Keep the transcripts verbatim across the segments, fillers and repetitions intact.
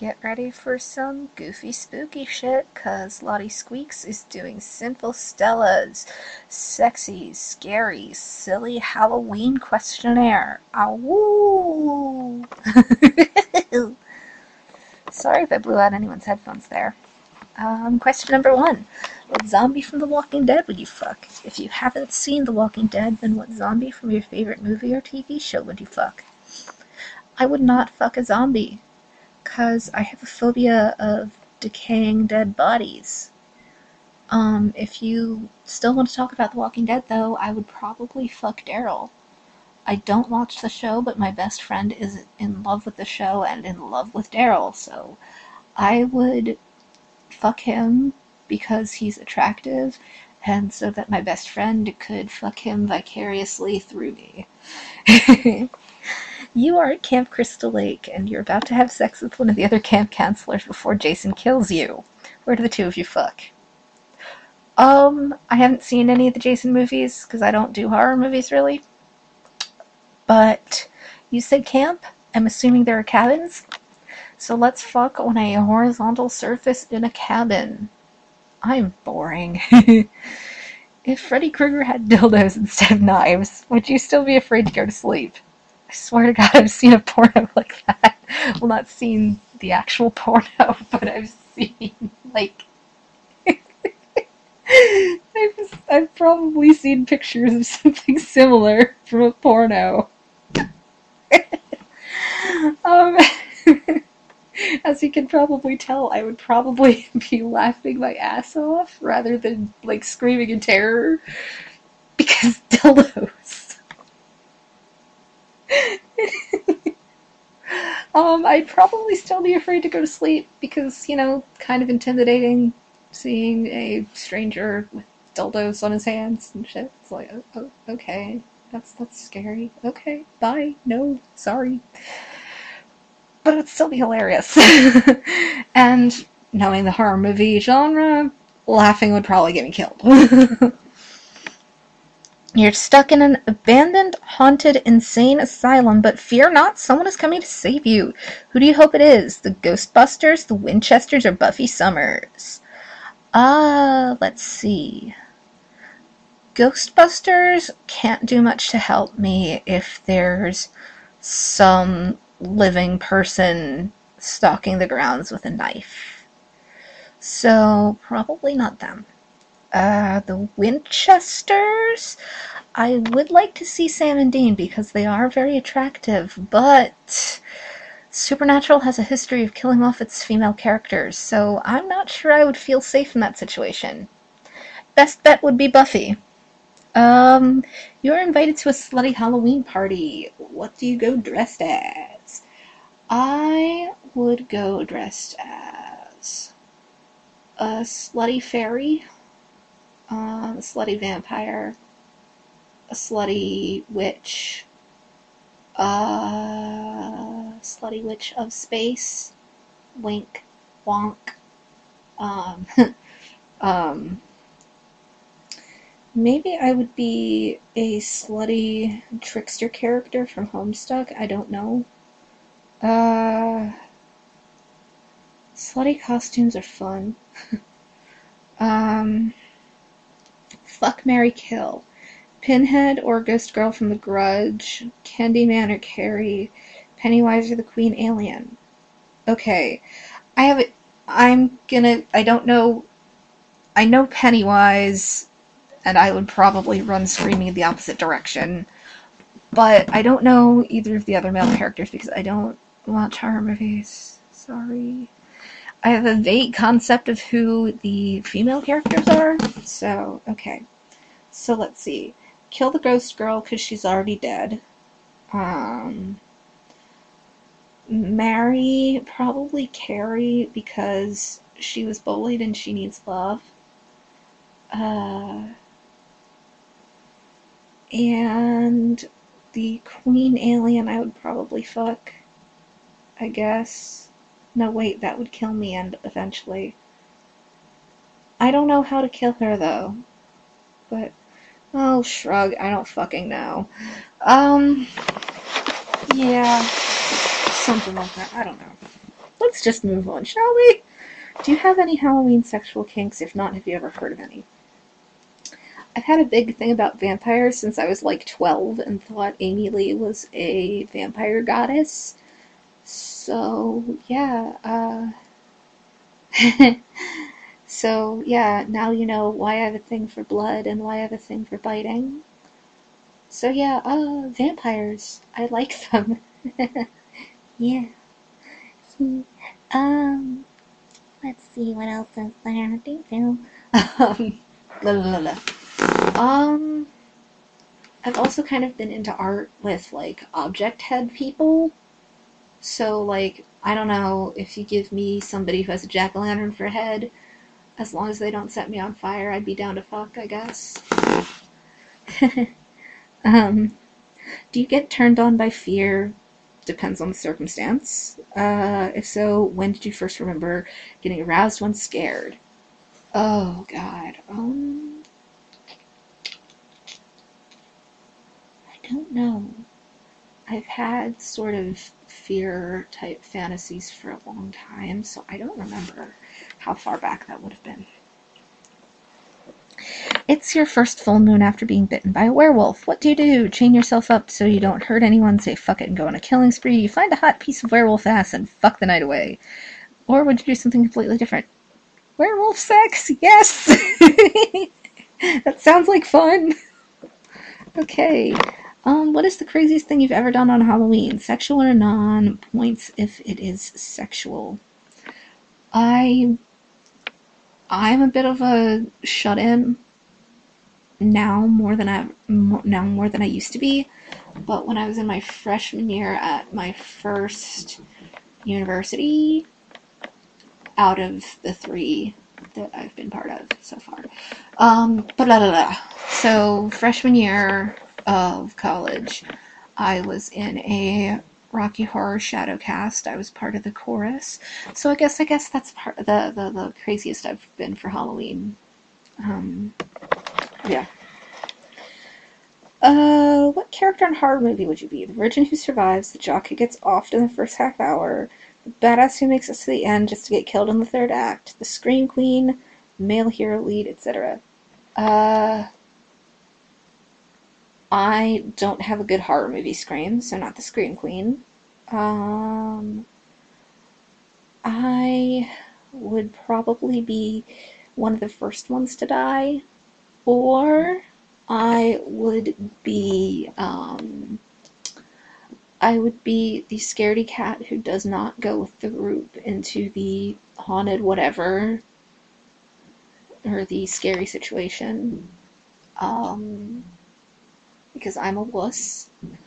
Get ready for some goofy spooky shit, cause Lottie Squeaks is doing Sinful Stella's sexy, scary, silly Halloween questionnaire. Awoo! Sorry if I blew out anyone's headphones there. Um, question number one. What zombie from The Walking Dead would you fuck? If you haven't seen The Walking Dead, then what zombie from your favorite movie or T V show would you fuck? I would not fuck a zombie, because I have a phobia of decaying dead bodies. Um, if you still want to talk about The Walking Dead, though, I would probably fuck Daryl. I don't watch the show, but my best friend is in love with the show and in love with Daryl, so I would fuck him because he's attractive, and so that my best friend could fuck him vicariously through me. You are at Camp Crystal Lake, and you're about to have sex with one of the other camp counselors before Jason kills you. Where do the two of you fuck? Um, I haven't seen any of the Jason movies, because I don't do horror movies, really. But you said camp? I'm assuming there are cabins? So let's fuck on a horizontal surface in a cabin. I'm boring. If Freddy Krueger had dildos instead of knives, would you still be afraid to go to sleep? I swear to God, I've seen a porno like that. Well, not seen the actual porno, but I've seen, like... I've, I've probably seen pictures of something similar from a porno. um... As you can probably tell, I would probably be laughing my ass off rather than, like, screaming in terror. Because dildos. um, I'd probably still be afraid to go to sleep because, you know, kind of intimidating seeing a stranger with dildos on his hands and shit. It's like, oh, oh, okay, that's, that's scary. Okay, bye, no, sorry. But it'd still be hilarious. And knowing the horror movie genre, laughing would probably get me killed. You're stuck in an abandoned, haunted, insane asylum, but fear not, someone is coming to save you. Who do you hope it is? The Ghostbusters, the Winchesters, or Buffy Summers? Ah, uh, let's see. Ghostbusters can't do much to help me if there's some living person stalking the grounds with a knife. So, probably not them. Uh, the Winchesters? I would like to see Sam and Dean because they are very attractive, but Supernatural has a history of killing off its female characters, so I'm not sure I would feel safe in that situation. Best bet would be Buffy. Um, you're invited to a slutty Halloween party. What do you go dressed as? I would go dressed as a slutty fairy, um, a slutty vampire, a slutty witch, a slutty witch of space, wink, wonk, um, um, maybe I would be a slutty trickster character from Homestuck, I don't know. Uh, slutty costumes are fun. um, fuck, marry, kill. Pinhead or Ghost Girl from The Grudge, Candyman or Carrie, Pennywise or the Queen Alien. Okay, I have it. I'm gonna. I don't know. I know Pennywise, and I would probably run screaming the opposite direction. But I don't know either of the other male characters because I don't watch horror movies. Sorry. I have a vague concept of who the female characters are. So, okay. So let's see. Kill the ghost girl because she's already dead. Um, marry probably Carrie because she was bullied and she needs love. Uh, and the Queen Alien I would probably fuck, I guess. No, wait, that would kill me and eventually. I don't know how to kill her, though. But, oh, shrug, I don't fucking know. Um, yeah, something like that, I don't know. let's just move on, shall we? Do you have any Halloween sexual kinks? If not, have you ever heard of any? I've had a big thing about vampires since I was like twelve and thought Amy Lee was a vampire goddess. So, yeah, uh... so, yeah, now you know why I have a thing for blood and why I have a thing for biting. So, yeah, uh, vampires. I like them. Yeah. Um, let's see, what else is there to do? Um, la la la. Um, I've also kind of been into art with, like, object head people. So, like, I don't know, if you give me somebody who has a jack-o'-lantern for a head, as long as they don't set me on fire, I'd be down to fuck, I guess. um, do you get turned on by fear? Depends on the circumstance. Uh, if so, when did you first remember getting aroused when scared? Oh, God. Um, I don't know. I've had sort of fear-type fantasies for a long time, so I don't remember how far back that would have been. It's your first full moon after being bitten by a werewolf. What do you do? Chain yourself up so you don't hurt anyone, say fuck it and go on a killing spree. You find a hot piece of werewolf ass and fuck the night away. Or would you do something completely different? Werewolf sex? Yes! That sounds like fun. Okay. Um, what is the craziest thing you've ever done on Halloween? Sexual or non? Points if it is sexual. I... I'm a bit of a shut-in now more than I now more than I used to be, but when I was in my freshman year at my first university, out of the three that I've been part of so far, um, blah, blah, blah. So freshman year of college, I was in a Rocky Horror Shadowcast. I was part of the chorus, so I guess I guess that's part of the the, the craziest I've been for Halloween. Um, yeah. Uh, what character in a horror movie would you be? The virgin who survives, the jock who gets offed in the first half hour, the badass who makes it to the end just to get killed in the third act, the scream queen, male hero lead, et cetera. Uh, I don't have a good horror movie scream, so not the scream queen. Um, I would probably be one of the first ones to die, or I would be, um, I would be the scaredy cat who does not go with the group into the haunted whatever, or the scary situation, um, because I'm a wuss.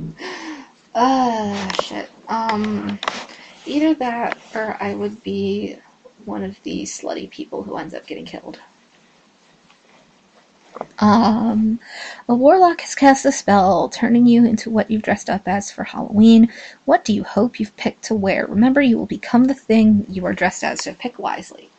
Ah, uh, shit. Um, either that, or I would be one of the slutty people who ends up getting killed. Um, a warlock has cast a spell, turning you into what you've dressed up as for Halloween. What do you hope you've picked to wear? Remember, you will become the thing you are dressed as, so pick wisely.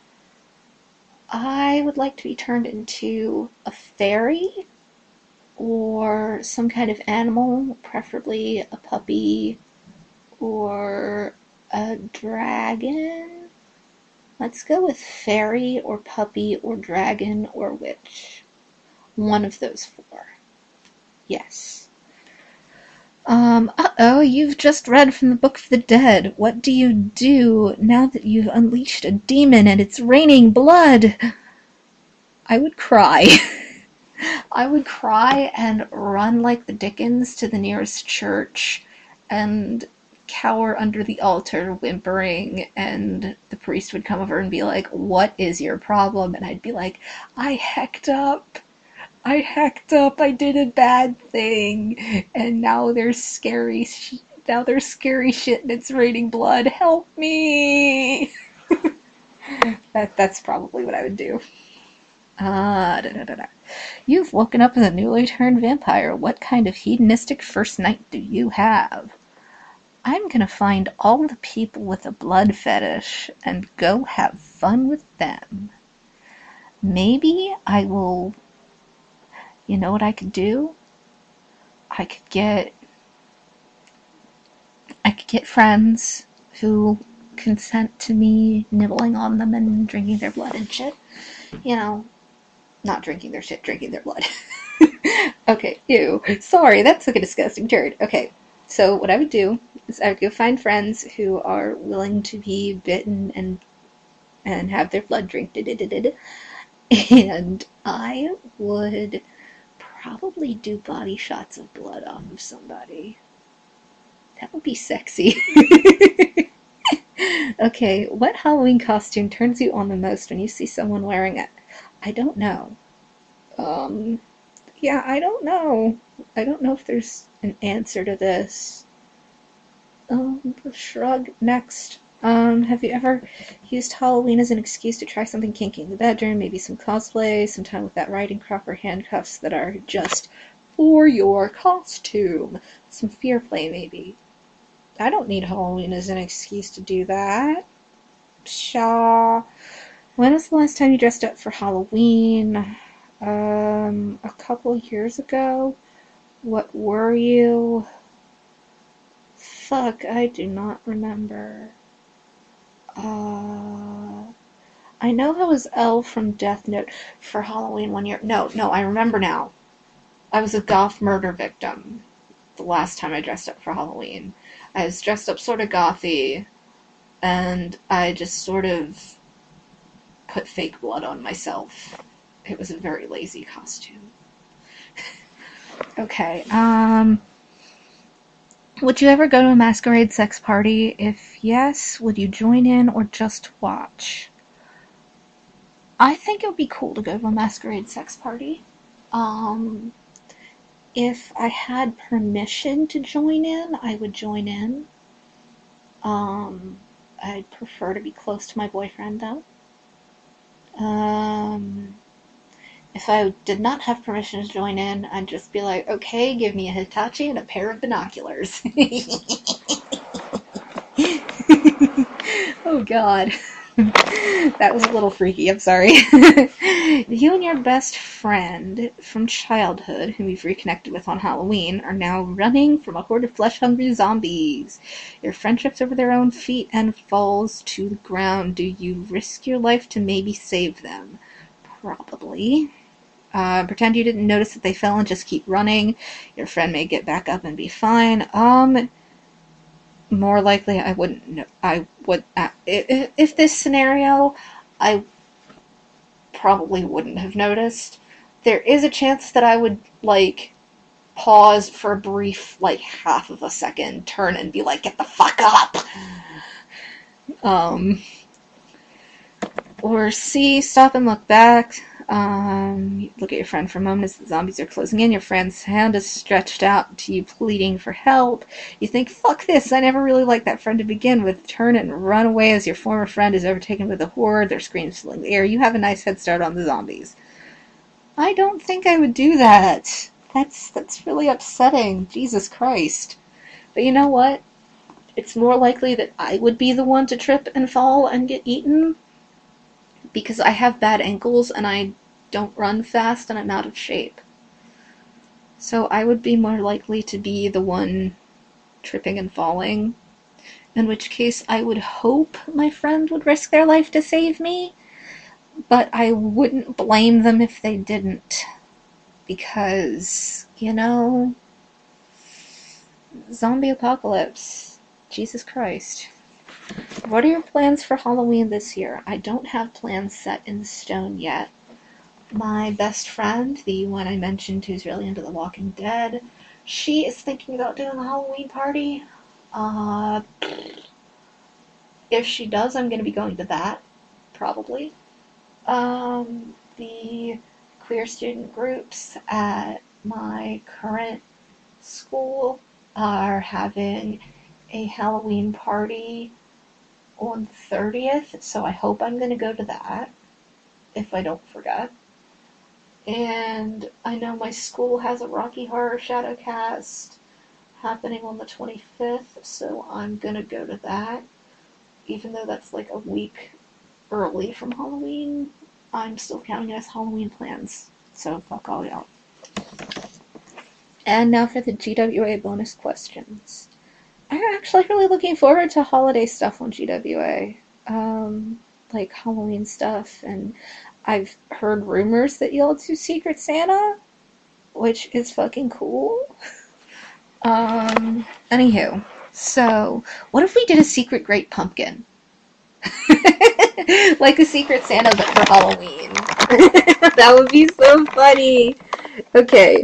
I would like to be turned into a fairy, or some kind of animal, preferably a puppy, or a dragon. Let's go with fairy, or puppy, or dragon, or witch. One of those four. Yes. Um, uh-oh, you've just read from the Book of the Dead. What do you do now that you've unleashed a demon and it's raining blood? I would cry. I would cry and run like the Dickens to the nearest church and cower under the altar whimpering, and the priest would come over and be like, "What is your problem?" And I'd be like, "I hecked up. I hecked up, I did a bad thing, and now there's scary sh- now there's scary shit and it's raining blood, help me!" that That's probably what I would do. Ah, da da da da. You've woken up as a newly turned vampire. What kind of hedonistic first night do you have? I'm gonna find all the people with a blood fetish and go have fun with them. Maybe I will... You know what I could do? I could get... I could get friends who consent to me nibbling on them and drinking their blood and shit. You know, not drinking their shit, drinking their blood. Okay, ew. Sorry, that took a disgusting turn. Okay, so what I would do is I would go find friends who are willing to be bitten and and have their blood drink. And I would probably do body shots of blood off of somebody. That would be sexy. Okay, what Halloween costume turns you on the most when you see someone wearing it? I don't know. Um, yeah, I don't know. I don't know if there's an answer to this. Um, shrug. Next. Um, have you ever used Halloween as an excuse to try something kinky in the bedroom? Maybe some cosplay, some time with that riding crop or handcuffs that are just for your costume. Some fear play, maybe. I don't need Halloween as an excuse to do that. Pshaw. When was the last time you dressed up for Halloween? Um, a couple years ago. What were you? Fuck, I do not remember. Uh, I know I was Elle from Death Note for Halloween one year. No, no, I remember now. I was a goth murder victim the last time I dressed up for Halloween. I was dressed up sort of gothy, and I just sort of put fake blood on myself. It was a very lazy costume. Okay, um... would you ever go to a masquerade sex party? If yes, would you join in or just watch? I think it would be cool to go to a masquerade sex party. Um, if I had permission to join in, I would join in. Um, I'd prefer to be close to my boyfriend, though. Um, if I did not have permission to join in, I'd just be like, okay, give me a Hitachi and a pair of binoculars. Oh god. That was a little freaky, I'm sorry. You and your best friend from childhood, whom you've reconnected with on Halloween, are now running from a horde of flesh-hungry zombies. Your friendship's over their own feet and falls to the ground. Do you risk your life to maybe save them? Probably. Uh, pretend you didn't notice that they fell and just keep running. Your friend may get back up and be fine. Um... More likely, I wouldn't know. I would, uh, if, if this scenario, I probably wouldn't have noticed. There is a chance that I would, like, pause for a brief, like, half of a second, turn and be like, get the fuck up! Um, or C, stop and look back. Um, look at your friend for a moment as the zombies are closing in. Your friend's hand is stretched out to you, pleading for help. You think, fuck this, I never really liked that friend to begin with. Turn and run away as your former friend is overtaken with a horde. Their screams filling the air. You have a nice head start on the zombies. I don't think I would do that. That's, that's really upsetting. Jesus Christ. But you know what? It's more likely that I would be the one to trip and fall and get eaten, because I have bad ankles and I don't run fast and I'm out of shape. So I would be more likely to be the one tripping and falling, in which case I would hope my friend would risk their life to save me, but I wouldn't blame them if they didn't, because, you know, zombie apocalypse. Jesus Christ. What are your plans for Halloween this year? I don't have plans set in stone yet. My best friend, the one I mentioned who's really into The Walking Dead, she is thinking about doing a Halloween party. Uh, if she does, I'm going to be going to that, probably. Um, the queer student groups at my current school are having a Halloween party on the thirtieth, so I hope I'm going to go to that, if I don't forget. And I know my school has a Rocky Horror Shadowcast happening on the twenty-fifth, so I'm going to go to that. Even though that's like a week early from Halloween, I'm still counting it as Halloween plans, so fuck all y'all. And now for the G W A bonus questions. I'm actually really looking forward to holiday stuff on G W A. Um, like Halloween stuff, and I've heard rumors that y'all do Secret Santa, which is fucking cool. Um, anywho, so what if we did a secret Great Pumpkin? Like a Secret Santa, but for Halloween. That would be so funny. Okay,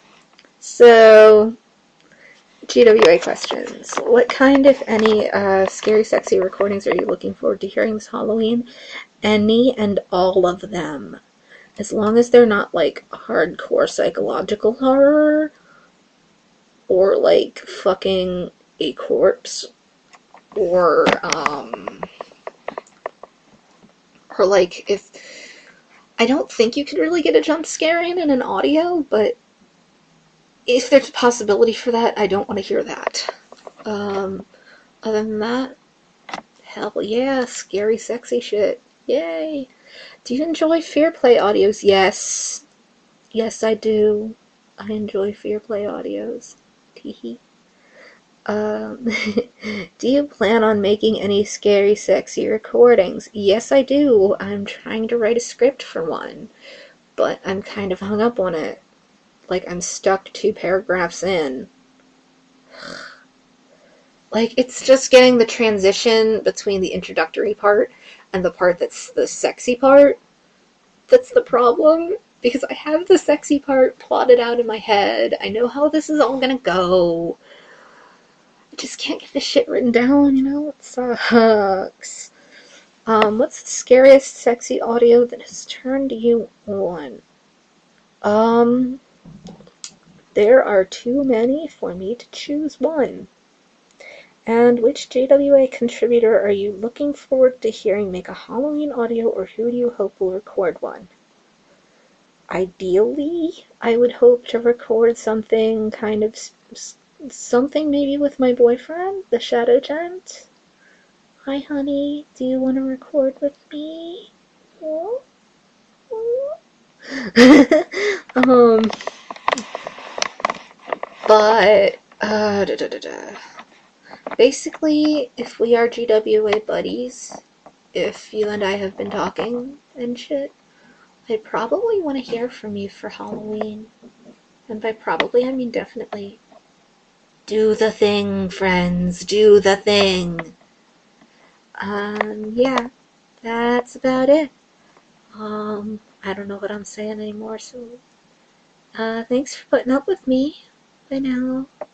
so G W A questions. What kind, if any, uh, scary, sexy recordings are you looking forward to hearing this Halloween? Any and all of them. As long as they're not, like, hardcore psychological horror, or, like, fucking a corpse, or, um, or, like, if, I don't think you could really get a jump scare in in an audio, but if there's a possibility for that, I don't want to hear that. Um, other than that, hell yeah, scary, sexy shit. Yay! Do you enjoy Fear Play audios? Yes. Yes, I do. I enjoy Fear Play audios. Teehee. Um, do you plan on making any scary, sexy recordings? Yes, I do. I'm trying to write a script for one, but I'm kind of hung up on it. Like, I'm stuck two paragraphs in. Like, it's just getting the transition between the introductory part and the part that's the sexy part that's the problem. Because I have the sexy part plotted out in my head. I know how this is all gonna go. I just can't get this shit written down, you know? It sucks. Um, what's the scariest sexy audio that has turned you on? Um, there are too many for me to choose one. And which J W A contributor are you looking forward to hearing make a Halloween audio, or who do you hope will record one? Ideally, I would hope to record something kind of, something maybe with my boyfriend, the Shadow Gent. Hi honey, do you want to record with me? Oh? Oh? um, but, uh, da da da da. Basically, if we are G W A buddies, if you and I have been talking and shit, I'd probably want to hear from you for Halloween. And by probably, I mean definitely. Do the thing, friends. Do the thing. Um, yeah. That's about it. Um, I don't know what I'm saying anymore, so... Uh, thanks for putting up with me. Bye now.